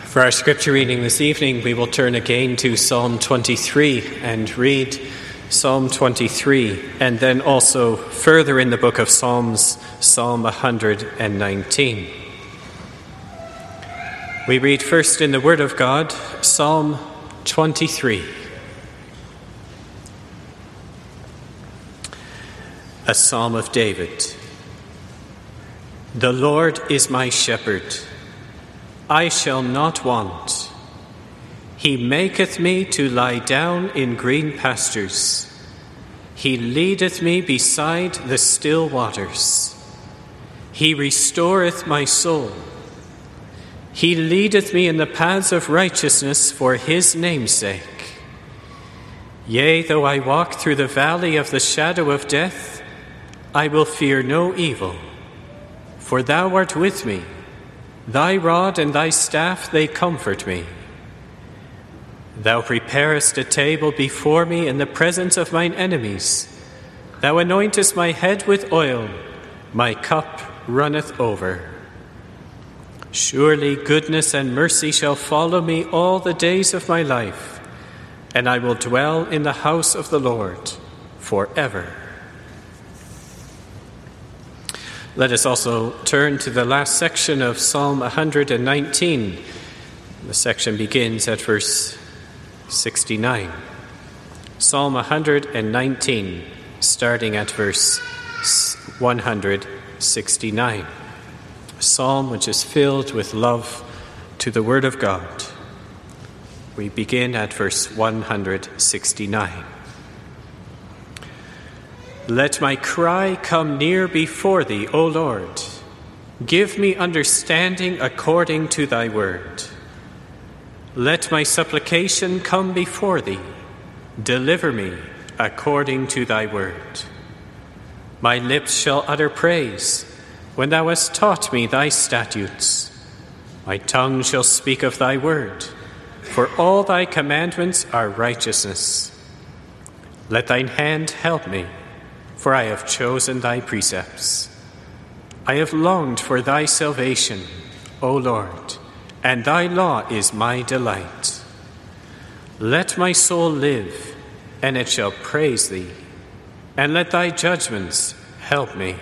For our scripture reading this evening, we will turn again to Psalm 23 and read Psalm 23, and then also further in the book of Psalms, Psalm 119. We read first in the Word of God, Psalm 23. A Psalm of David. The Lord is my shepherd, I shall not want. He maketh me to lie down in green pastures. He leadeth me beside the still waters. He restoreth my soul. He leadeth me in the paths of righteousness for his name's sake. Yea, though I walk through the valley of the shadow of death, I will fear no evil, for thou art with me. Thy rod and thy staff, they comfort me. Thou preparest a table before me in the presence of mine enemies. Thou anointest my head with oil, my cup runneth over. Surely goodness and mercy shall follow me all the days of my life, and I will dwell in the house of the Lord forever. Let us also turn to the last section of Psalm 119. The section begins at verse 69. Psalm 119, starting at verse 169. A psalm which is filled with love to the Word of God. We begin at verse 169. Let my cry come near before thee, O Lord. Give me understanding according to thy word. Let my supplication come before thee. Deliver me according to thy word. My lips shall utter praise when thou hast taught me thy statutes. My tongue shall speak of thy word, for all thy commandments are righteousness. Let thine hand help me, for I have chosen thy precepts. I have longed for thy salvation, O Lord, and thy law is my delight. Let my soul live, and it shall praise thee, and let thy judgments help me.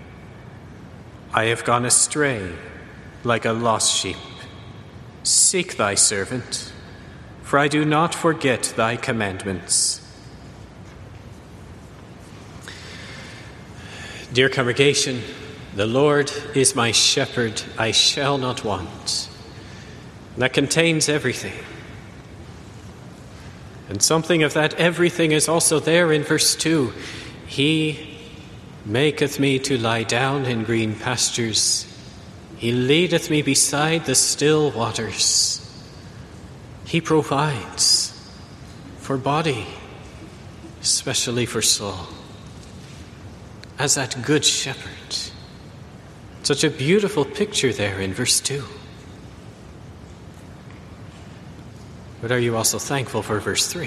I have gone astray like a lost sheep. Seek thy servant, for I do not forget thy commandments. Dear congregation, the Lord is my shepherd, I shall not want. And that contains everything. And something of that everything is also there in verse 2. He maketh me to lie down in green pastures. He leadeth me beside the still waters. He provides for body, especially for soul. As that good shepherd. Such a beautiful picture there in verse 2. But are you also thankful for verse 3?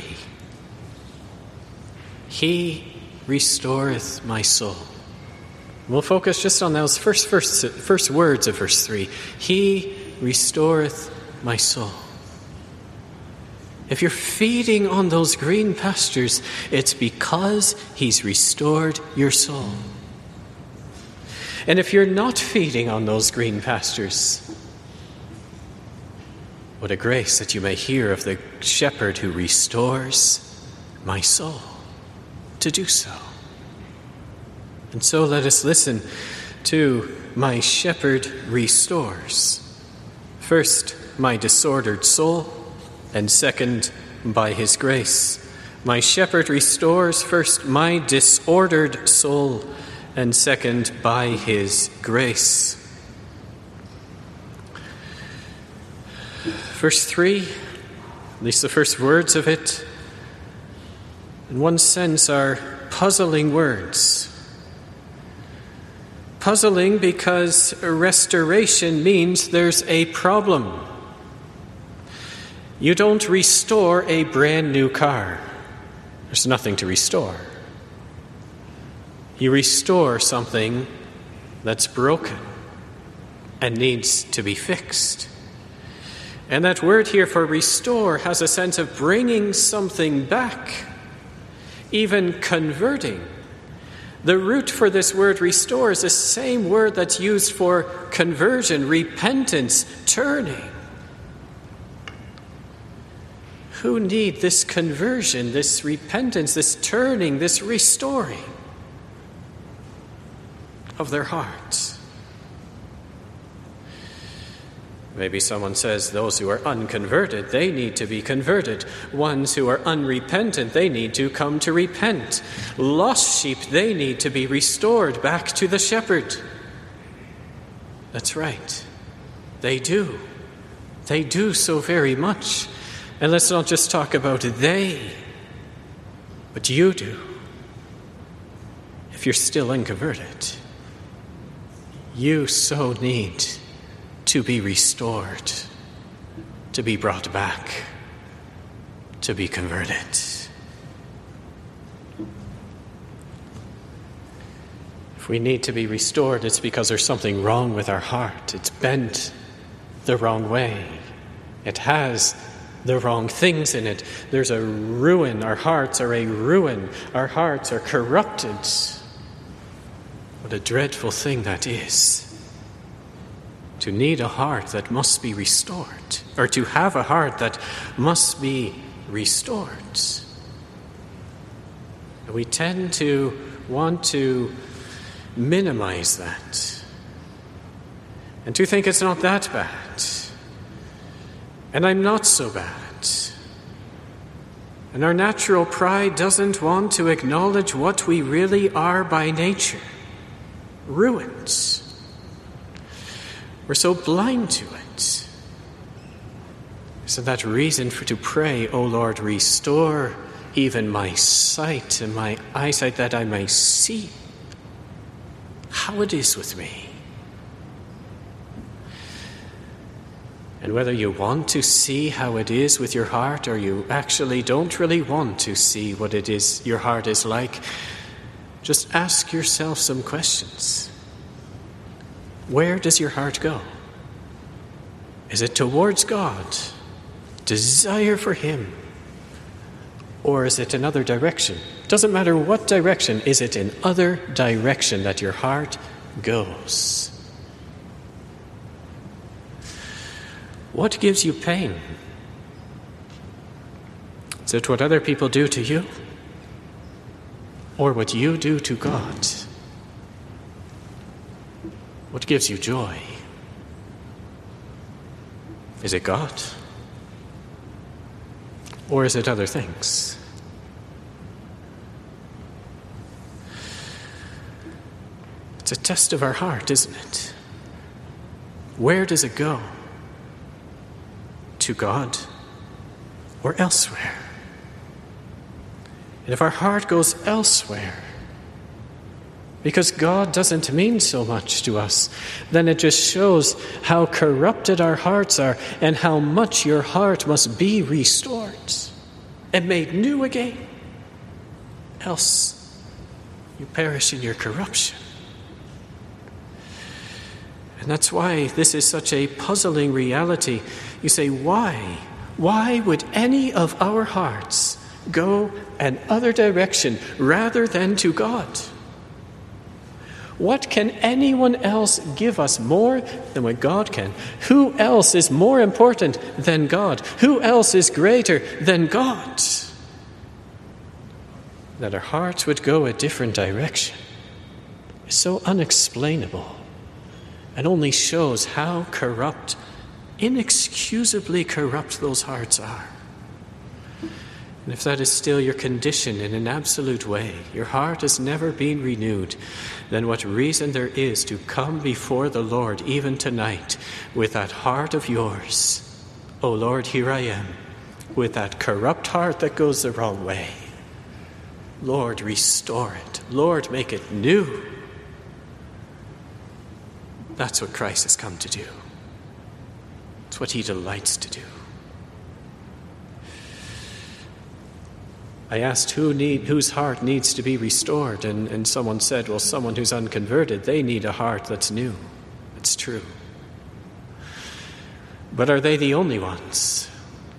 He restoreth my soul. We'll focus just on those first words of verse 3. He restoreth my soul. If you're feeding on those green pastures, it's because he's restored your soul. And if you're not feeding on those green pastures, what a grace that you may hear of the shepherd who restores my soul to do so. And so let us listen to my shepherd restores. First, my disordered soul, and second, by his grace. My shepherd restores first my disordered soul, and second, by his grace. Verse 3, at least the first words of it, in one sense are puzzling words. Puzzling because restoration means there's a problem. You don't restore a brand new car. There's nothing to restore. You restore something that's broken and needs to be fixed. And that word here for restore has a sense of bringing something back, even converting. The root for this word restore is the same word that's used for conversion, repentance, turning. Who need this conversion, this repentance, this turning, this restoring of their hearts? Maybe someone says those who are unconverted, they need to be converted. Ones who are unrepentant, they need to come to repent. Lost sheep, they need to be restored back to the shepherd. That's right. They do. They do so very much. And let's not just talk about they, but you do. If you're still unconverted, you so need to be restored, to be brought back, to be converted. If we need to be restored, it's because there's something wrong with our heart. It's bent the wrong way. It has the wrong things in it. There's a ruin. Our hearts are a ruin. Our hearts are corrupted. What a dreadful thing that is. To need a heart that must be restored, or to have a heart that must be restored. We tend to want to minimize that and to think it's not that bad, and I'm not so bad. And our natural pride doesn't want to acknowledge what we really are by nature: ruins. We're so blind to it. Isn't that reason to pray, O Lord, restore even my sight and my eyesight, that I may see how it is with me? And whether you want to see how it is with your heart, or you actually don't really want to see what it is your heart is like, just ask yourself some questions. Where does your heart go? Is it towards God, desire for Him? Or is it another direction? Doesn't matter what direction, is it in other direction that your heart goes? What gives you pain? Is it what other people do to you? Or what you do to God? What gives you joy? Is it God? Or is it other things? It's a test of our heart, isn't it? Where does it go? To God or elsewhere? And if our heart goes elsewhere, because God doesn't mean so much to us, then it just shows how corrupted our hearts are and how much your heart must be restored and made new again. Else you perish in your corruption. And that's why this is such a puzzling reality. You say, why? Why would any of our hearts go another direction rather than to God? What can anyone else give us more than what God can? Who else is more important than God? Who else is greater than God? That our hearts would go a different direction is so unexplainable and only shows how corrupt, inexcusably corrupt those hearts are. And if that is still your condition in an absolute way, your heart has never been renewed, then what reason there is to come before the Lord even tonight with that heart of yours. Oh Lord, here I am, with that corrupt heart that goes the wrong way. Lord, restore it. Lord, make it new. That's what Christ has come to do. It's what He delights to do. I asked whose heart needs to be restored, and someone said, well, someone who's unconverted, they need a heart that's new. It's true. But are they the only ones?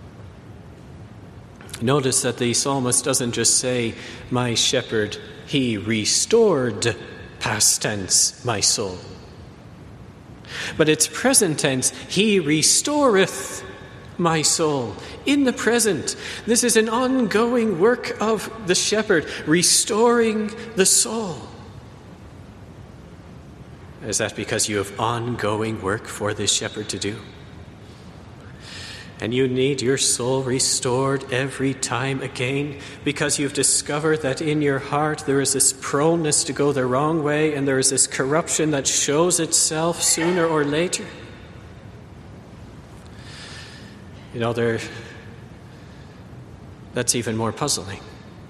Notice that the psalmist doesn't just say, my shepherd, he restored, past tense, my soul. But it's present tense, he restoreth my soul. In the present, this is an ongoing work of the shepherd, restoring the soul. Is that because you have ongoing work for this shepherd to do? And you need your soul restored every time again because you've discovered that in your heart there is this proneness to go the wrong way and there is this corruption that shows itself sooner or later. You know, that's even more puzzling.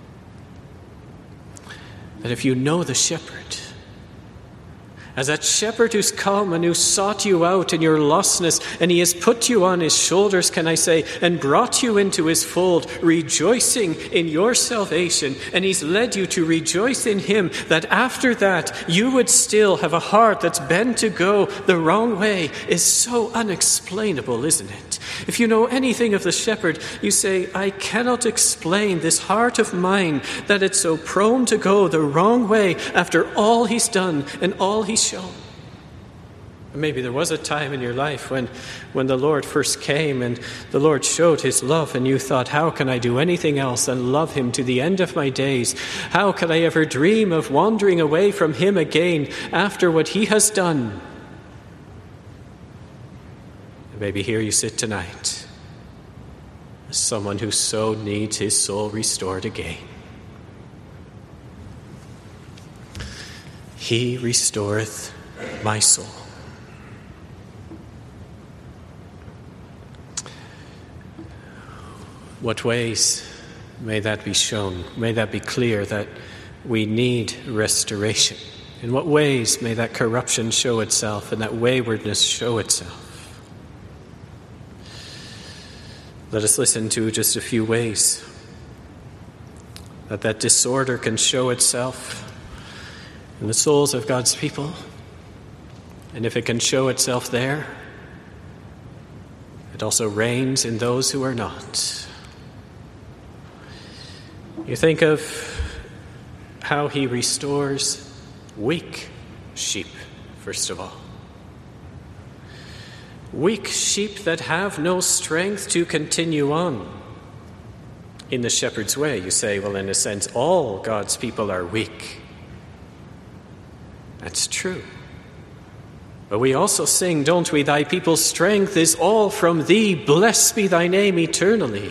That if you know the shepherd, as that shepherd who's come and who sought you out in your lostness, and he has put you on his shoulders, can I say, and brought you into his fold, rejoicing in your salvation, and he's led you to rejoice in him, that after that you would still have a heart that's bent to go the wrong way is so unexplainable, isn't it? If you know anything of the shepherd, you say, I cannot explain this heart of mine that it's so prone to go the wrong way after all he's done and all he's shown. Maybe there was a time in your life when the Lord first came and the Lord showed his love and you thought, how can I do anything else than love him to the end of my days? How could I ever dream of wandering away from him again after what he has done? Maybe here you sit tonight as someone who so needs his soul restored again. He restoreth my soul. What ways may that be shown? May that be clear that we need restoration? In what ways may that corruption show itself and that waywardness show itself? Let us listen to just a few ways that disorder can show itself in the souls of God's people. And if it can show itself there, it also reigns in those who are not. You think of how he restores weak sheep, first of all. Weak sheep that have no strength to continue on in the shepherd's way. You say, well, in a sense, all God's people are weak. That's true. But we also sing, don't we, thy people's strength is all from thee. Blessed be thy name eternally.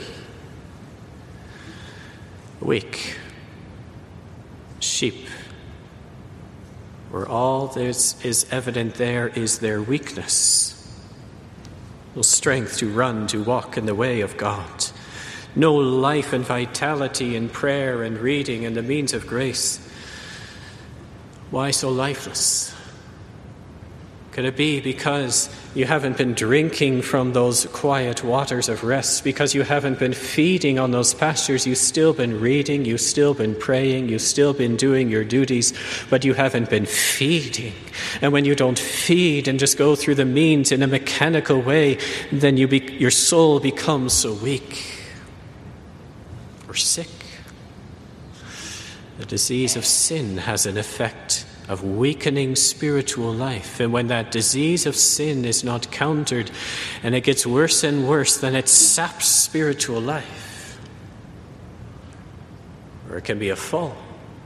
Weak sheep, where all that is evident there is their weakness. No strength to run, to walk in the way of God. No life and vitality in prayer and reading and the means of grace. Why so lifeless? Could it be because you haven't been drinking from those quiet waters of rest? Because you haven't been feeding on those pastures? You've still been reading, you've still been praying, you've still been doing your duties, but you haven't been feeding. And when you don't feed and just go through the means in a mechanical way, then your soul becomes so weak or sick. The disease of sin has an effect of weakening spiritual life. And when that disease of sin is not countered and it gets worse and worse, then it saps spiritual life. Or it can be a fall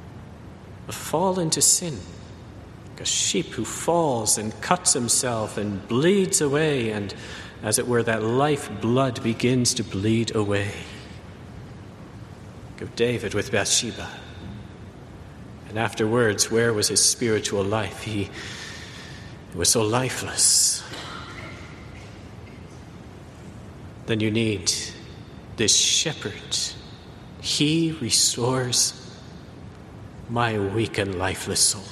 into sin. Like a sheep who falls and cuts himself and bleeds away, and as it were, that life blood begins to bleed away. Like of David with Bathsheba. And afterwards, where was his spiritual life? He was so lifeless. Then you need this shepherd. He restores my weak and lifeless soul.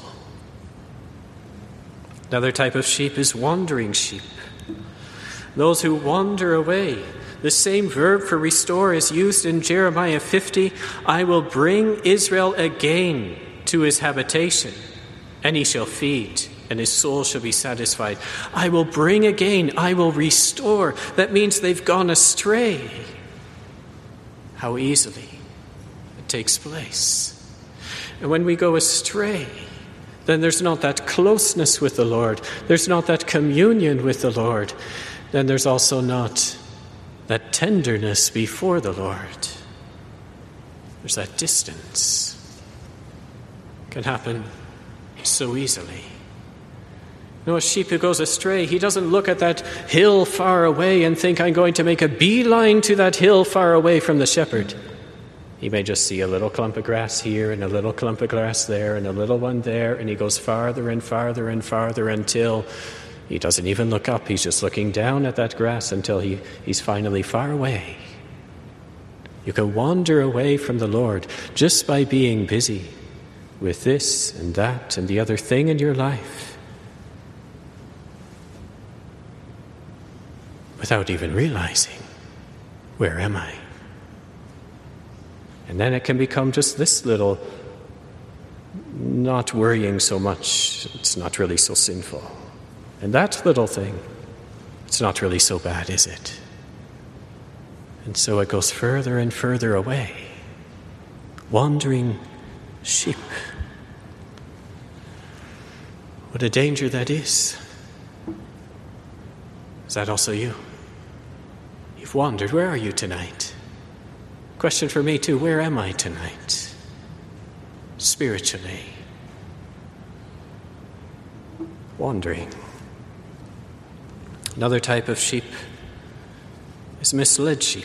Another type of sheep is wandering sheep. Those who wander away. The same verb for restore is used in Jeremiah 50. I will bring Israel again to his habitation, and he shall feed and his soul shall be satisfied. I will bring again, I will restore. That means they've gone astray. How easily it takes place. And when we go astray, then there's not that closeness with the Lord. There's not that communion with the Lord. Then there's also not that tenderness before the Lord. There's that distance. It can happen so easily. You know, a sheep who goes astray, he doesn't look at that hill far away and think, I'm going to make a beeline to that hill far away from the shepherd. He may just see a little clump of grass here and a little clump of grass there and a little one there, and he goes farther and farther and farther until he doesn't even look up. He's just looking down at that grass until he's finally far away. You can wander away from the Lord just by being busy with this and that and the other thing in your life without even realizing, where am I? And then it can become just this little, not worrying so much, it's not really so sinful. And that little thing, it's not really so bad, is it? And so it goes further and further away. Wandering sheep. What a danger that is. Is that also you? You've wandered. Where are you tonight? Question for me too, where am I tonight? Spiritually. Wandering. Another type of sheep is misled sheep.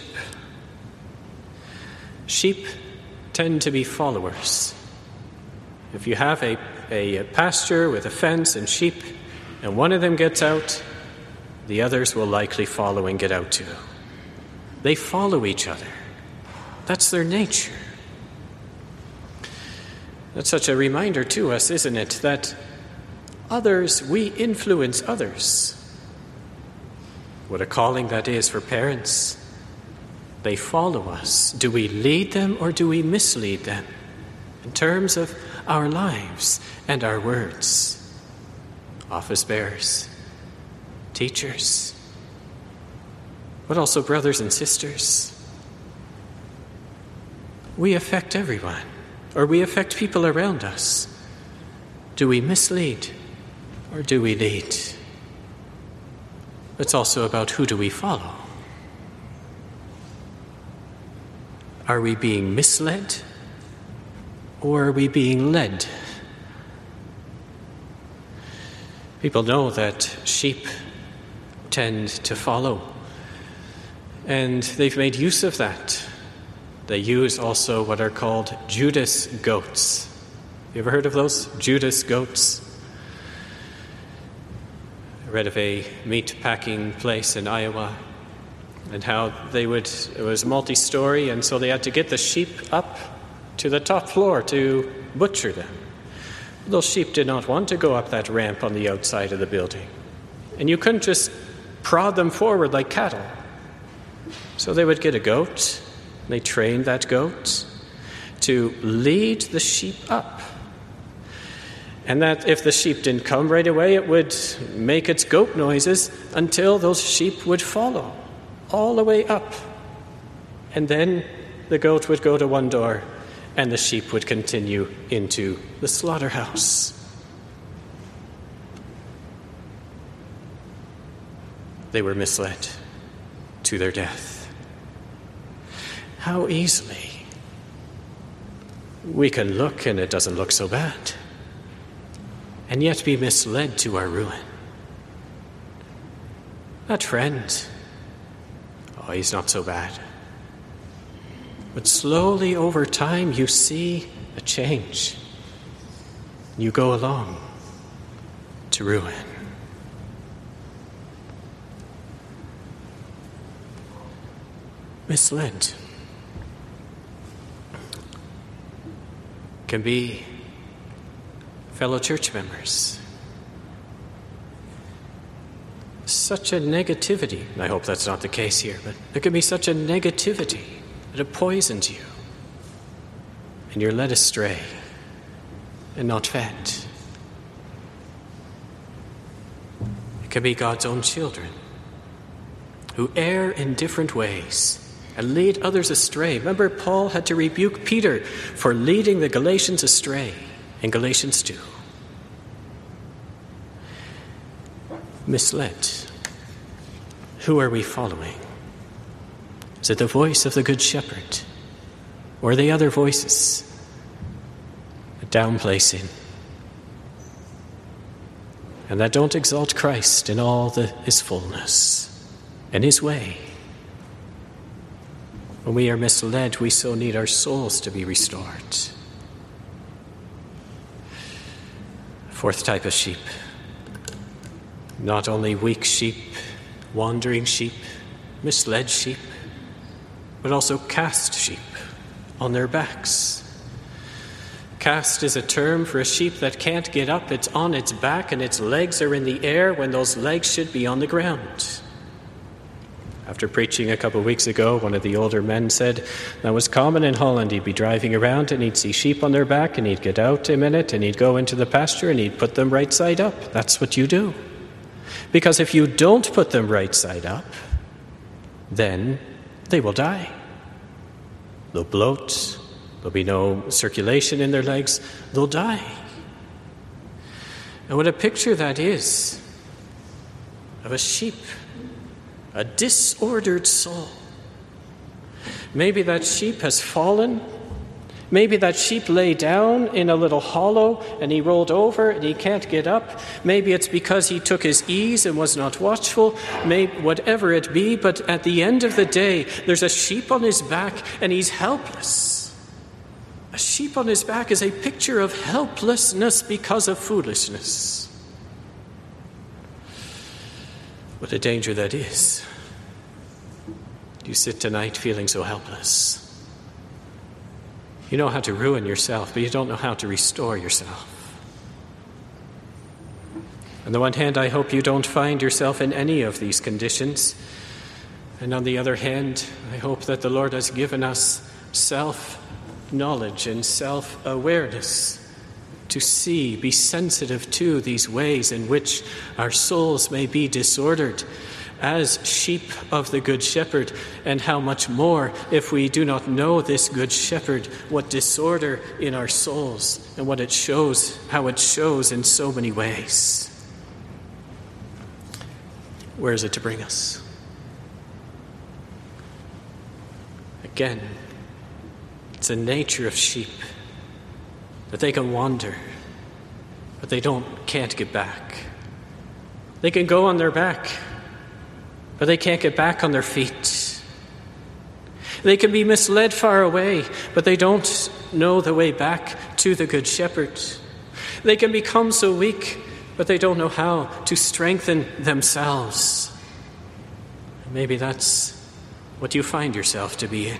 Sheep tend to be followers. If you have a pasture with a fence and sheep, and one of them gets out, the others will likely follow and get out too. They follow each other. That's their nature. That's such a reminder to us, isn't it, that we influence others. What a calling that is for parents. They follow us. Do we lead them or do we mislead them in terms of our lives and our words? Office bearers, teachers, but also brothers and sisters. We affect everyone, or we affect people around us. Do we mislead or do we lead? It's also about who do we follow. Are we being misled or are we being led? People know that sheep tend to follow, and they've made use of that. They use also what are called Judas goats. You ever heard of those? Judas goats. I read of a meat packing place in Iowa and how it was multi-story, and so they had to get the sheep up to the top floor to butcher them. Those sheep did not want to go up that ramp on the outside of the building. And you couldn't just prod them forward like cattle. So they would get a goat. They trained that goat to lead the sheep up. And that if the sheep didn't come right away, it would make its goat noises until those sheep would follow all the way up. And then the goat would go to one door and the sheep would continue into the slaughterhouse. They were misled to their death. How easily we can look and it doesn't look so bad, and yet be misled to our ruin. That friend, he's not so bad. But slowly over time you see a change. You go along to ruin. Misled can be fellow church members. Such a negativity. I hope that's not the case here, but there can be such a negativity that it poisons you, and you're led astray and not fed. can be God's own children who err in different ways and lead others astray. Remember, Paul had to rebuke Peter for leading the Galatians astray in Galatians 2. Misled. Who are we following? Is it the voice of the Good Shepherd, or the other voices? A downplay sin, and that don't exalt Christ in all his fullness, in his way. When we are misled, we so need our souls to be restored. Fourth type of sheep. Not only weak sheep, wandering sheep, misled sheep, but also cast sheep on their backs. Cast is a term for a sheep that can't get up. It's on its back and its legs are in the air when those legs should be on the ground. After preaching a couple of weeks ago, one of the older men said that was common in Holland. He'd be driving around and he'd see sheep on their back and he'd get out a minute and he'd go into the pasture and he'd put them right side up. That's what you do. Because if you don't put them right side up, then they will die. They'll bloat. There'll be no circulation in their legs. They'll die. And what a picture that is of a sheep, a disordered soul. Maybe that sheep has fallen. Maybe that sheep lay down in a little hollow and he rolled over and he can't get up. Maybe it's because he took his ease and was not watchful. Maybe, whatever it be, but at the end of the day, there's a sheep on his back and he's helpless. A sheep on his back is a picture of helplessness because of foolishness. What a danger that is. You sit tonight feeling so helpless. You know how to ruin yourself, but you don't know how to restore yourself. On the one hand, I hope you don't find yourself in any of these conditions. And on the other hand, I hope that the Lord has given us self-knowledge and self-awareness to see, be sensitive to these ways in which our souls may be disordered as sheep of the Good Shepherd, and how much more if we do not know this Good Shepherd, what disorder in our souls and what it shows, how it shows in so many ways. Where is it to bring us? Again, it's the nature of sheep that they can wander, but they can't get back. They can go on their back, but they can't get back on their feet. They can be misled far away, but they don't know the way back to the Good Shepherd. They can become so weak, but they don't know how to strengthen themselves. Maybe that's what you find yourself to be in.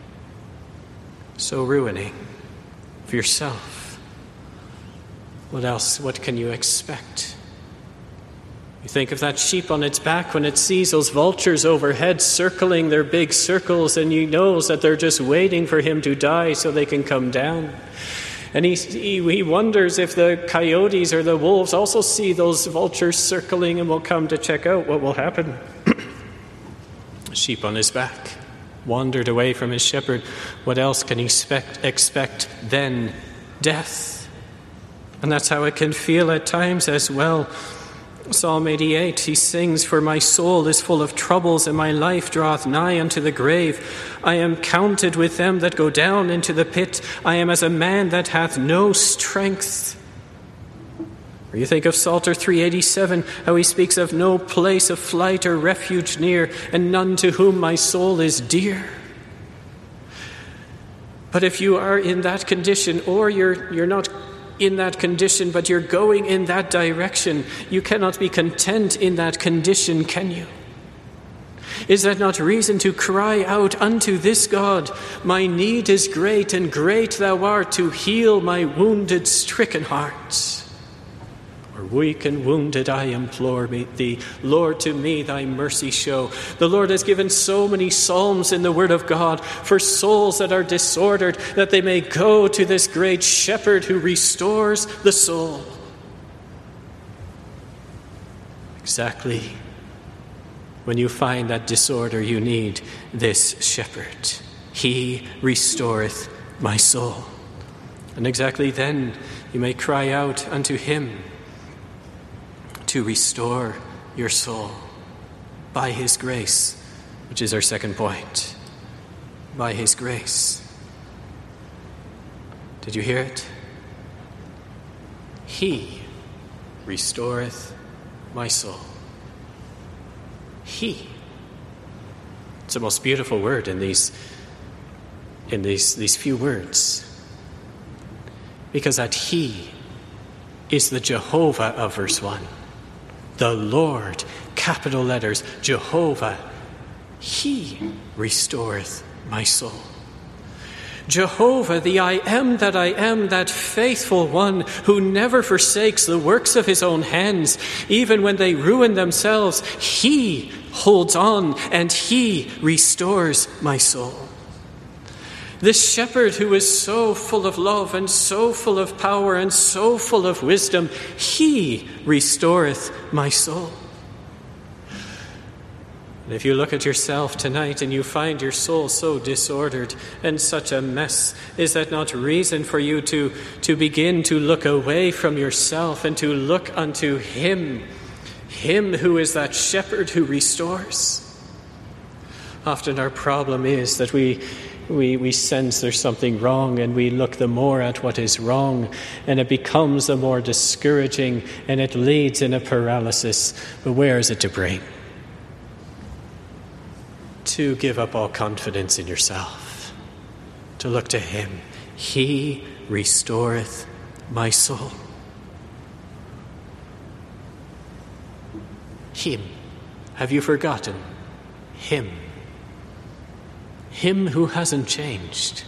So ruining for yourself. What else? What can you expect? You think of that sheep on its back when it sees those vultures overhead circling their big circles, and he knows that they're just waiting for him to die so they can come down. And he wonders if the coyotes or the wolves also see those vultures circling and will come to check out what will happen. A sheep on his back, wandered away from his shepherd. What else can he expect then? Death. And that's how it can feel at times as well. Psalm 88, he sings, "For my soul is full of troubles, and my life draweth nigh unto the grave. I am counted with them that go down into the pit. I am as a man that hath no strength." Or you think of Psalter 387, how he speaks of no place of flight or refuge near, and none to whom my soul is dear. But if you are in that condition, or you're not in that condition, but you're going in that direction, you cannot be content in that condition, can you? Is that not reason to cry out unto this God, "My need is great, and great thou art to heal my wounded, stricken heart"? Or weak and wounded I implore thee, Lord, to me thy mercy show. The Lord has given so many psalms in the Word of God for souls that are disordered, that they may go to this great shepherd who restores the soul. Exactly when you find that disorder, you need this shepherd. He restoreth my soul. And exactly then you may cry out unto him to restore your soul by his grace, which is our second point. By his grace. Did you hear it? He restoreth my soul. He. It's the most beautiful word in these few words. Because that he is the Jehovah of verse 1. The Lord, capital letters, Jehovah. He restoreth my soul. Jehovah, the I am, that faithful one who never forsakes the works of his own hands, even when they ruin themselves, he holds on and he restores my soul. This shepherd who is so full of love and so full of power and so full of wisdom, he restoreth my soul. And if you look at yourself tonight and you find your soul so disordered and such a mess, is that not reason for you to begin to look away from yourself and to look unto him who is that shepherd who restores? Often our problem is that we sense there's something wrong and we look the more at what is wrong and it becomes the more discouraging and it leads in a paralysis. But where is it to bring? To give up all confidence in yourself, to look to him. He restoreth my soul. Him. Have you forgotten? Him. Him who hasn't changed.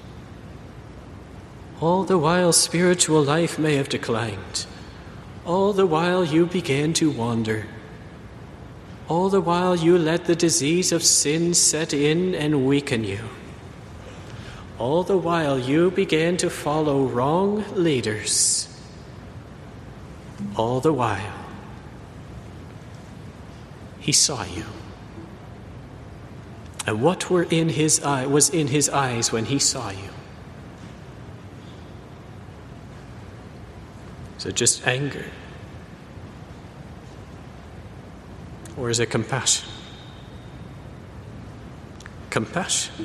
All the while spiritual life may have declined. All the while you began to wander. All the while you let the disease of sin set in and weaken you. All the while you began to follow wrong leaders. All the while he saw you. And what was in his eyes when he saw you? Is it just anger? Or is it compassion? Compassion.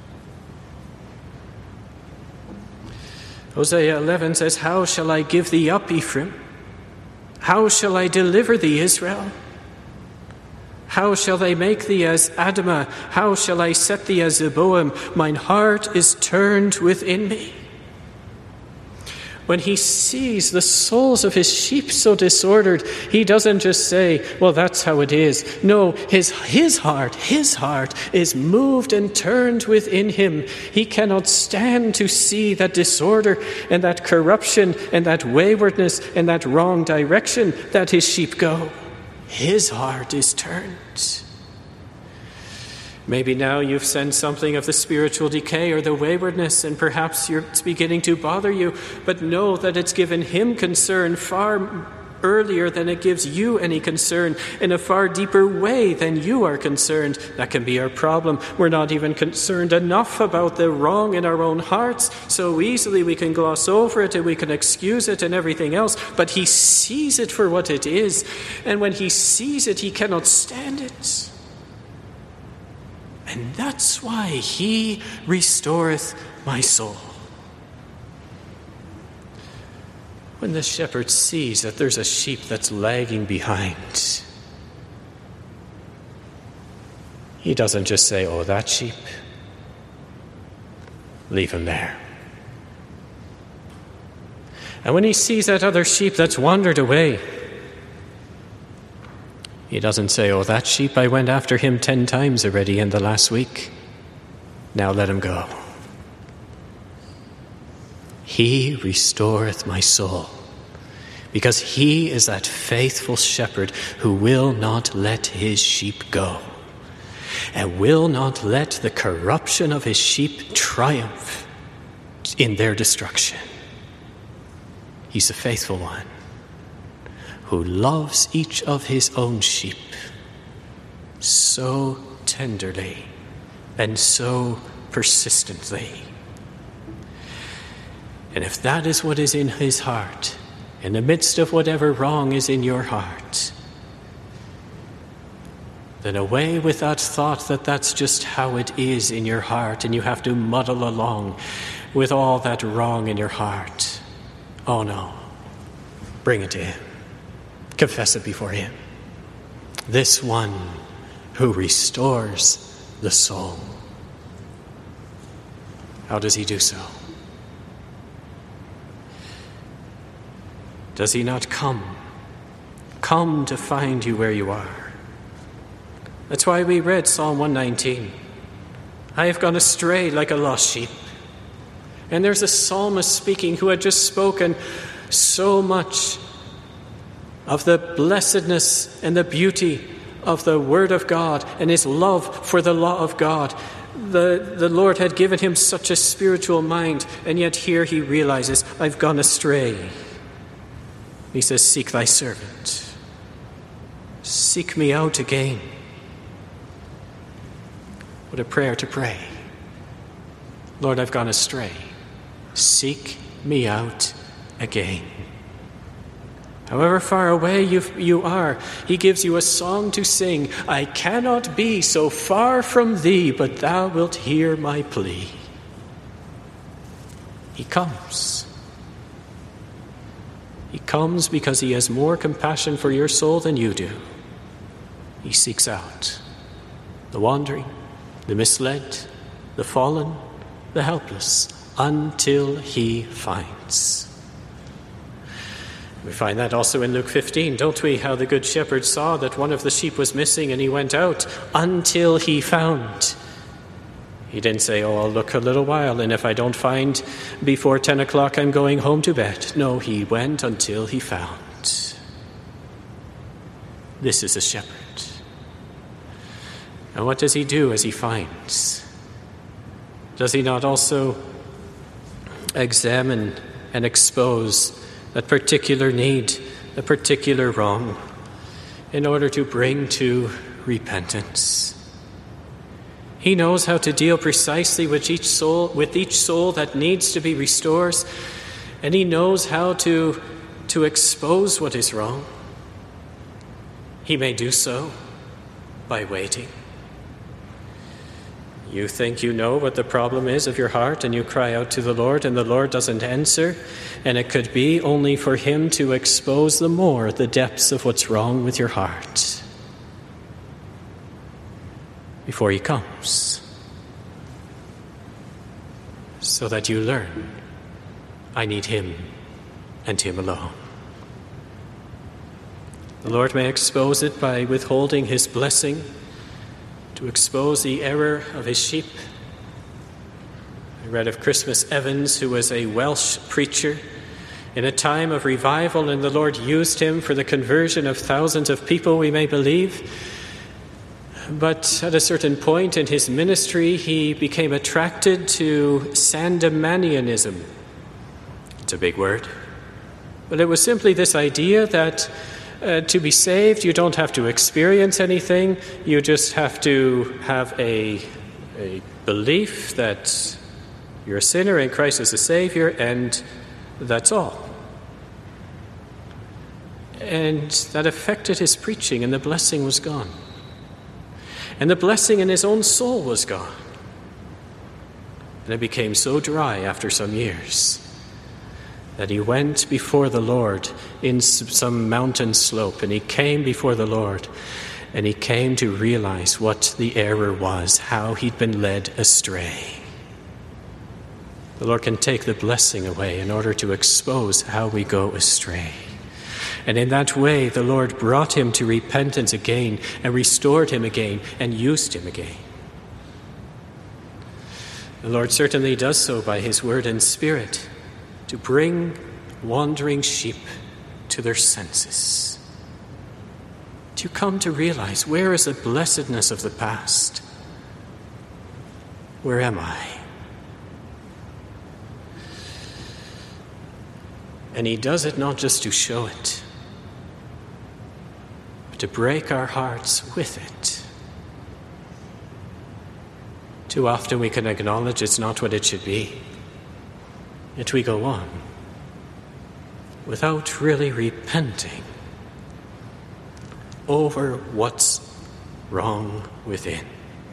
Hosea 11 says, "How shall I give thee up, Ephraim? How shall I deliver thee, Israel? How shall they make thee as Admah? How shall I set thee as Zeboim? Mine heart is turned within me." When he sees the souls of his sheep so disordered, he doesn't just say, well, that's how it is. No, his heart is moved and turned within him. He cannot stand to see that disorder and that corruption and that waywardness and that wrong direction that his sheep go. His heart is turned. Maybe now you've sensed something of the spiritual decay or the waywardness, and perhaps it's beginning to bother you, but know that it's given him concern far earlier than it gives you any concern, in a far deeper way than you are concerned. That can be our problem. We're not even concerned enough about the wrong in our own hearts. So easily we can gloss over it and we can excuse it and everything else, but he sees it for what it is, and when he sees it, he cannot stand it. And that's why he restoreth my soul. When the shepherd sees that there's a sheep that's lagging behind, he doesn't just say, oh, that sheep, leave him there. And when he sees that other sheep that's wandered away, he doesn't say, oh, that sheep, I went after him 10 times already in the last week. Now let him go. He restoreth my soul, because he is that faithful shepherd who will not let his sheep go and will not let the corruption of his sheep triumph in their destruction. He's a faithful one who loves each of his own sheep so tenderly and so persistently. And if that is what is in his heart, in the midst of whatever wrong is in your heart, then away with that thought that that's just how it is in your heart and you have to muddle along with all that wrong in your heart. Oh no, bring it to him. Confess it before him. This one who restores the soul. How does he do so? Does he not come to find you where you are? That's why we read Psalm 119. I have gone astray like a lost sheep. And there's a psalmist speaking who had just spoken so much of the blessedness and the beauty of the Word of God and his love for the law of God. The Lord had given him such a spiritual mind, and yet here he realizes, I've gone astray. He says, seek thy servant. Seek me out again. What a prayer to pray. Lord, I've gone astray. Seek me out again. However far away you are, he gives you a song to sing. I cannot be so far from thee, but thou wilt hear my plea. He comes. He comes because he has more compassion for your soul than you do. He seeks out the wandering, the misled, the fallen, the helpless, until he finds. We find that also in Luke 15, don't we? How the good shepherd saw that one of the sheep was missing and he went out until he found. He didn't say, oh, I'll look a little while, and if I don't find before 10 o'clock, I'm going home to bed. No, he went until he found. This is a shepherd. And what does he do as he finds? Does he not also examine and expose that particular need, a particular wrong, in order to bring to repentance? He knows how to deal precisely with each soul that needs to be restored, and he knows how to expose what is wrong. He may do so by waiting. You think you know what the problem is of your heart, and you cry out to the Lord, and the Lord doesn't answer, and it could be only for him to expose the more the depths of what's wrong with your heart before he comes, so that you learn, I need him and him alone. The Lord may expose it by withholding his blessing, to expose the error of his sheep. I read of Christmas Evans, who was a Welsh preacher in a time of revival, and the Lord used him for the conversion of thousands of people, we may believe. But at a certain point in his ministry, he became attracted to Sandemanianism. It's a big word. But it was simply this idea that to be saved, you don't have to experience anything. You just have to have a belief that you're a sinner and Christ is a Savior, and that's all. And that affected his preaching, and the blessing was gone. And the blessing in his own soul was gone. And it became so dry after some years that he went before the Lord in some mountain slope, and he came before the Lord, and he came to realize what the error was, how he'd been led astray. The Lord can take the blessing away in order to expose how we go astray. And in that way, the Lord brought him to repentance again and restored him again and used him again. The Lord certainly does so by his word and spirit to bring wandering sheep to their senses, to come to realize, where is the blessedness of the past? Where am I? And he does it not just to show it, to break our hearts with it. Too often we can acknowledge it's not what it should be, yet we go on without really repenting over what's wrong within.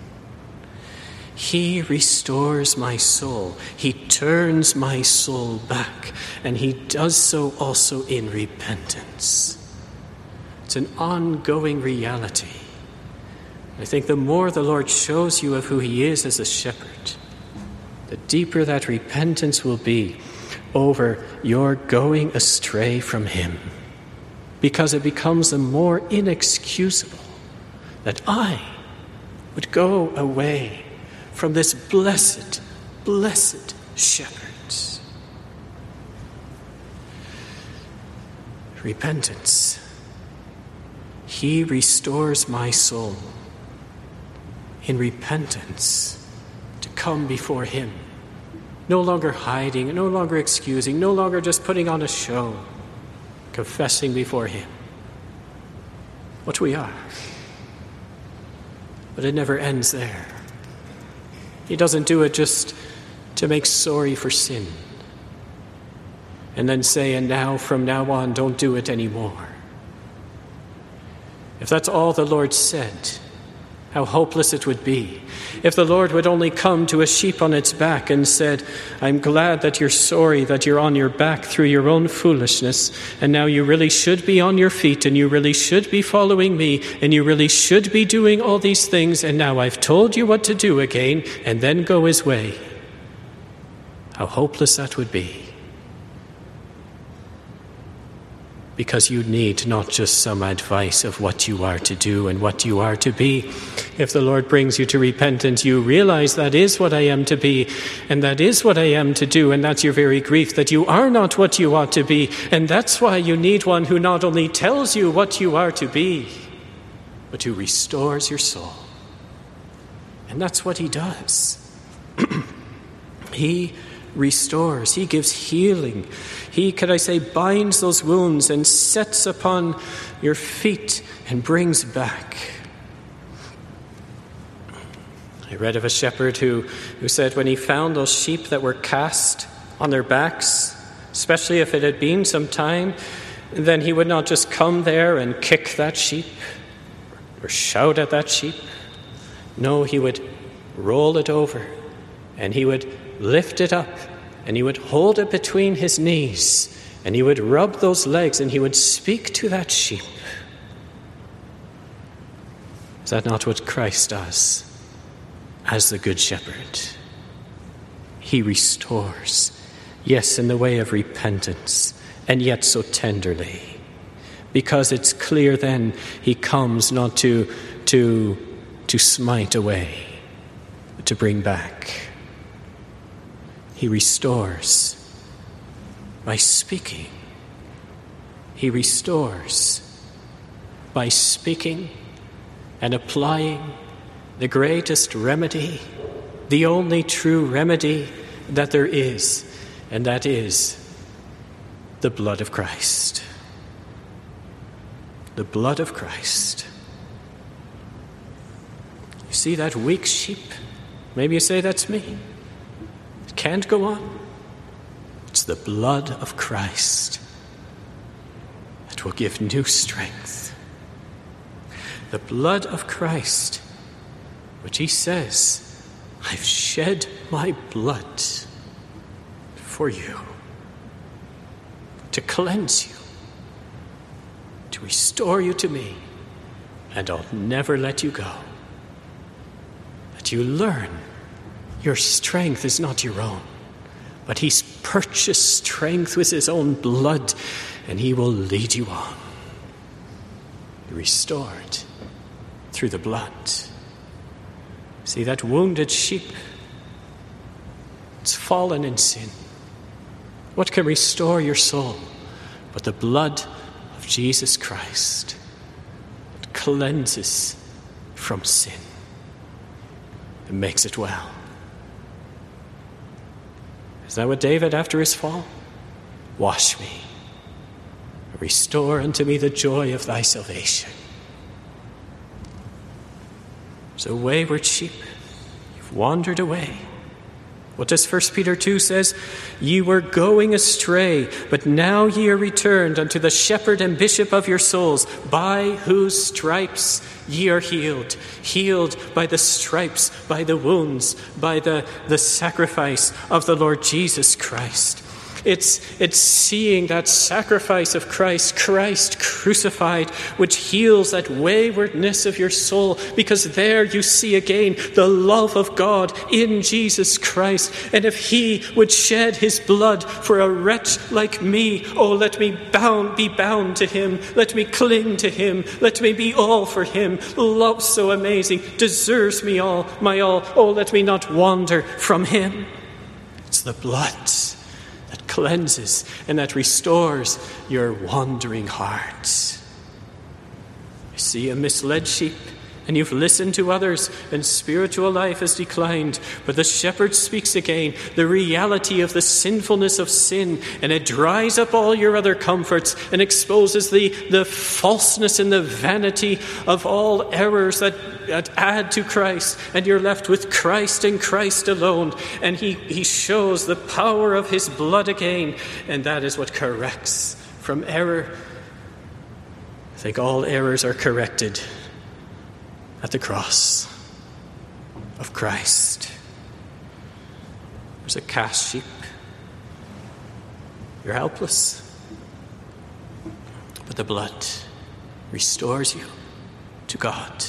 He restores my soul. He turns my soul back, and he does so also in repentance. It's an ongoing reality. I think the more the Lord shows you of who he is as a shepherd, the deeper that repentance will be over your going astray from him, because it becomes the more inexcusable that I would go away from this blessed, blessed shepherd. Repentance. He restores my soul in repentance to come before him. No longer hiding, no longer excusing, no longer just putting on a show, confessing before him what we are. But it never ends there. He doesn't do it just to make sorry for sin and then say, and now, from now on, don't do it anymore. If that's all the Lord said, how hopeless it would be. If the Lord would only come to a sheep on its back and said, I'm glad that you're sorry that you're on your back through your own foolishness, and now you really should be on your feet, and you really should be following me, and you really should be doing all these things, and now I've told you what to do again, and then go his way. How hopeless that would be. Because you need not just some advice of what you are to do and what you are to be. If the Lord brings you to repentance, you realize that is what I am to be, and that is what I am to do, and that's your very grief, that you are not what you ought to be, and that's why you need one who not only tells you what you are to be, but who restores your soul. And that's what he does. He restores. He gives healing. He, could I say, binds those wounds and sets upon your feet and brings back. I read of a shepherd who said when he found those sheep that were cast on their backs, especially if it had been some time, then he would not just come there and kick that sheep or shout at that sheep. No, he would roll it over and he would lift it up, and he would hold it between his knees, and he would rub those legs, and he would speak to that sheep. Is that not what Christ does as the Good Shepherd? He restores, yes, in the way of repentance, and yet so tenderly, because it's clear then he comes not to smite away, but to bring back. He restores by speaking. He restores by speaking and applying the greatest remedy, the only true remedy that there is, and that is the blood of Christ. The blood of Christ. You see that weak sheep? Maybe you say, that's me. Can't go on. It's the blood of Christ that will give new strength. The blood of Christ, which he says, I've shed my blood for you, to cleanse you, to restore you to me, and I'll never let you go. That you learn your strength is not your own, but he's purchased strength with his own blood, and he will lead you on. Restored through the blood. See that wounded sheep? It's fallen in sin. What can restore your soul but the blood of Jesus Christ? It cleanses from sin and makes it well. Is that what David, after his fall? Wash me, restore unto me the joy of thy salvation. So wayward sheep, you've wandered away. What does 1 Peter 2 says? Ye were going astray, but now ye are returned unto the shepherd and bishop of your souls, by whose stripes ye are healed. Healed by the stripes, by the wounds, by the sacrifice of the Lord Jesus Christ. It's seeing that sacrifice of Christ crucified, which heals that waywardness of your soul, because there you see again the love of God in Jesus Christ. And if he would shed his blood for a wretch like me, oh, let me be bound to him. Let me cling to him. Let me be all for him. Love so amazing, deserves me all, my all. Oh, let me not wander from him. It's the blood that cleanses and that restores your wandering heart. You see a misled sheep, and you've listened to others, and spiritual life has declined. But the shepherd speaks again, the reality of the sinfulness of sin, and it dries up all your other comforts and exposes the falseness and the vanity of all errors that add to Christ, and you're left with Christ and Christ alone. And he shows the power of his blood again, and that is what corrects from error. I think all errors are corrected at the cross of Christ. There's a cast sheep. You're helpless. But the blood restores you to God.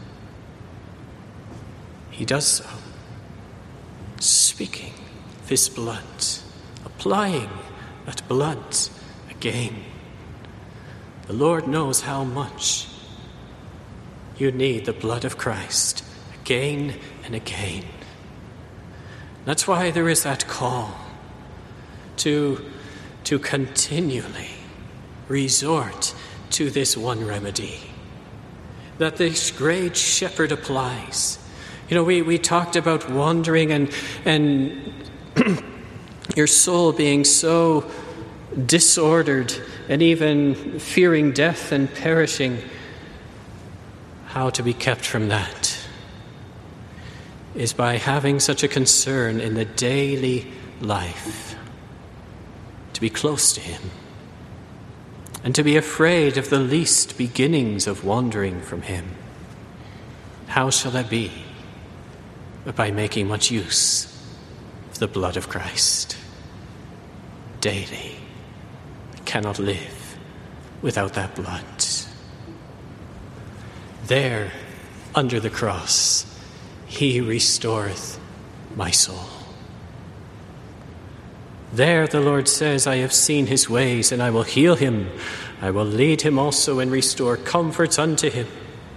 He does so, speaking of his blood, applying that blood again. The Lord knows how much you need the blood of Christ again and again. That's why there is that call to continually resort to this one remedy that this great shepherd applies. You know, we talked about wandering and your soul being so disordered and even fearing death and perishing. How to be kept from that is by having such a concern in the daily life to be close to him and to be afraid of the least beginnings of wandering from him. How shall that be? But by making much use of the blood of Christ daily. I cannot live without that blood. There, under the cross, he restoreth my soul. There the Lord says, I have seen his ways, and I will heal him. I will lead him also and restore comforts unto him.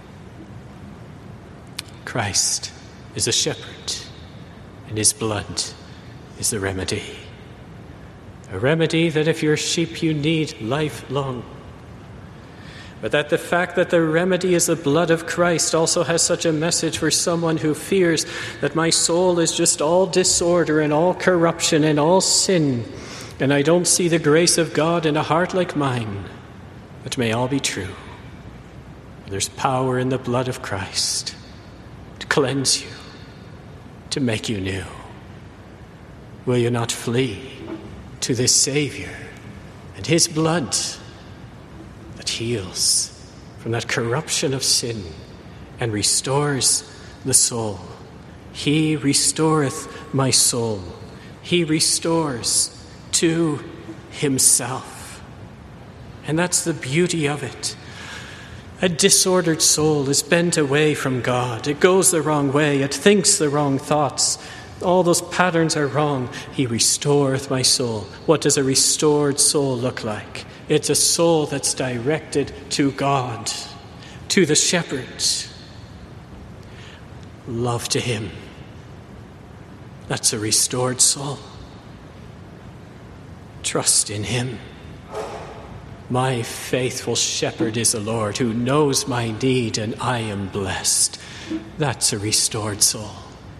Christ is a shepherd, and his blood is the remedy. A remedy that if you're sheep, you need lifelong. But that the fact that the remedy is the blood of Christ also has such a message for someone who fears that my soul is just all disorder and all corruption and all sin, and I don't see the grace of God in a heart like mine. It may all be true. There's power in the blood of Christ to cleanse you, to make you new. Will you not flee to this Savior and his blood that heals from that corruption of sin and restores the soul? He restoreth my soul. He restores to himself. And that's the beauty of it. A disordered soul is bent away from God. It goes the wrong way. It thinks the wrong thoughts. All those patterns are wrong. He restoreth my soul. What does a restored soul look like? It's a soul that's directed to God, to the shepherd. Love to him. That's a restored soul. Trust in him. My faithful shepherd is the Lord, who knows my need, and I am blessed. That's a restored soul.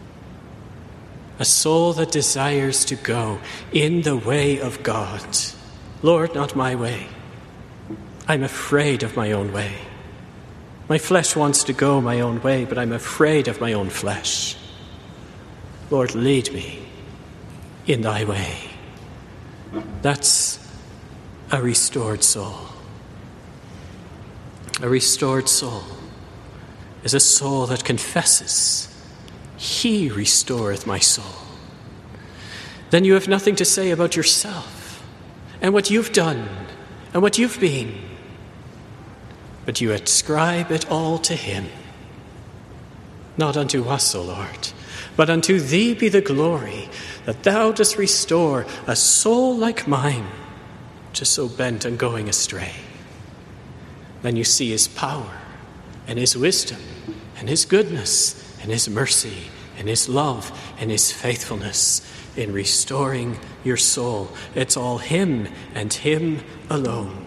A soul that desires to go in the way of God. Lord, not my way. I'm afraid of my own way. My flesh wants to go my own way, but I'm afraid of my own flesh. Lord, lead me in thy way. That's a restored soul. A restored soul is a soul that confesses, he restoreth my soul. Then you have nothing to say about yourself and what you've done and what you've been, but you ascribe it all to him. Not unto us, O Lord, but unto thee be the glory that thou dost restore a soul like mine, just so bent on going astray. Then you see his power and his wisdom and his goodness and his mercy and his love and his faithfulness in restoring your soul. It's all him and him alone.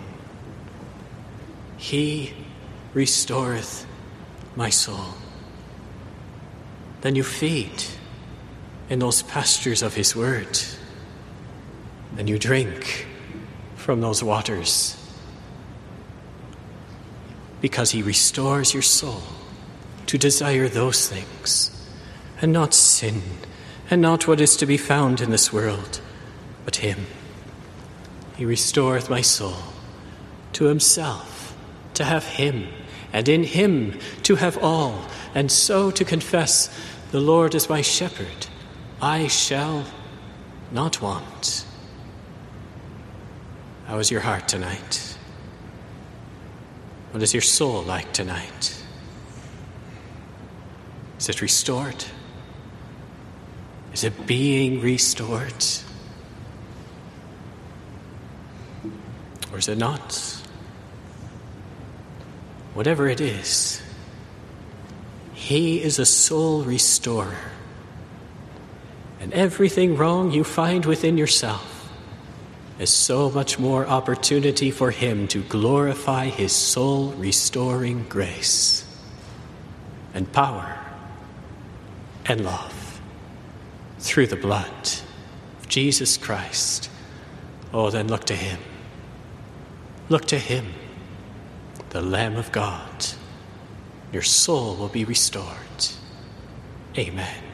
He restoreth my soul. Then you feed in those pastures of his word, and you drink from those waters, because he restores your soul to desire those things, and not sin, and not what is to be found in this world, but him. He restoreth my soul to himself, to have him, and in him to have all, and so to confess, the Lord is my shepherd, I shall not want. How is your heart tonight? What is your soul like tonight? Is it restored? Is it being restored? Or is it not? Whatever it is, he is a soul restorer. And everything wrong you find within yourself is so much more opportunity for him to glorify his soul restoring grace and power and love through the blood of Jesus Christ. Oh, then look to him. Look to him, the Lamb of God. Your soul will be restored. Amen.